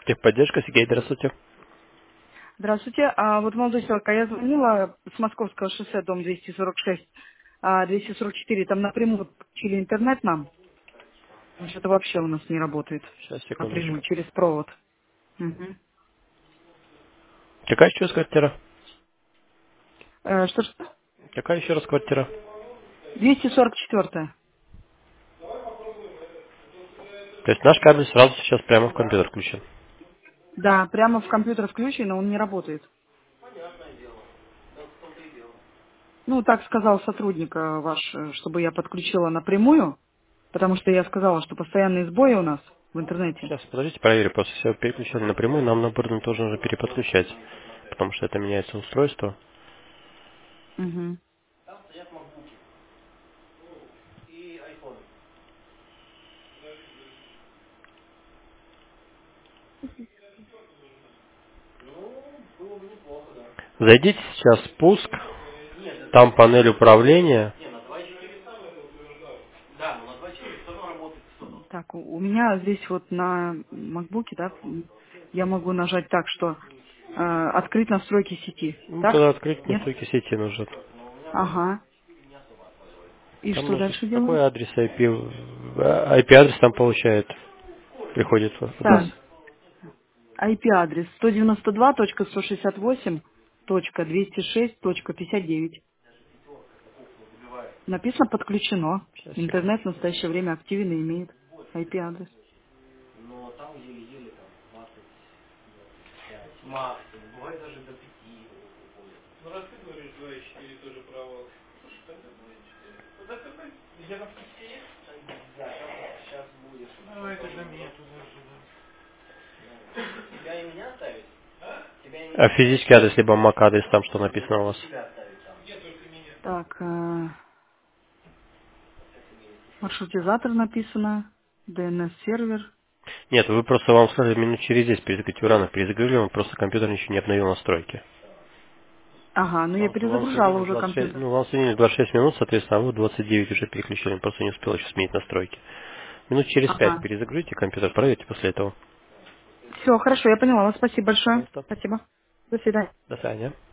Техподдержка, Сергей, здравствуйте. Здравствуйте. Вот, молодой человек, я звонила с Московского шоссе, дом 246, 244, там напрямую подключили интернет нам. Что-то вообще у нас не работает Сейчас, напрямую, секундочку. через провод. Мгм. Какая еще раз квартира? Что? Какая еще раз квартира? 244. То есть наш кабель сразу сейчас прямо в компьютер включен. Да, прямо в компьютер включен, но он не работает. Ну, так сказал сотрудник ваш, чтобы я подключила напрямую, потому что я сказала, что постоянные сбои у нас в интернете. Сейчас, подождите, проверю. Просто все переключили напрямую, нам наоборот тоже нужно переподключать. Потому что это меняется устройство. Мгм. Зайдите сейчас в пуск, там панель управления. Так, у меня здесь вот на макбуке, да, я могу нажать так, что открыть настройки сети. Ну, Так? тогда открыть Нет? настройки сети нужно. Ага. И Там что нужно, дальше какой делать? адрес IP? IP-адрес там получает, приходит от нас. Так, IP-адрес 192.168.206.59. Написано подключено. Сейчас, секунду. Интернет в настоящее время активен и имеет IP-адрес. А физический адрес, либо MAC-адрес, там что написано у вас? Так, маршрутизатор написано, DNS-сервер. Нет, вы просто вам сказали минут через 10 перезагрузить рано перезагрузили, он просто компьютер еще не обновил настройки. Ага, ну я Вам перезагружала соединили в уже 26, компьютер. ну, вам соединили в 26 минут, соответственно, а вы в 29 уже переключили, он просто не успел еще сменить настройки. Минут через 5 Ага. перезагрузите компьютер, проверьте после этого. Все, хорошо, я поняла. Спасибо большое. Пожалуйста. Спасибо. До свидания. До свидания.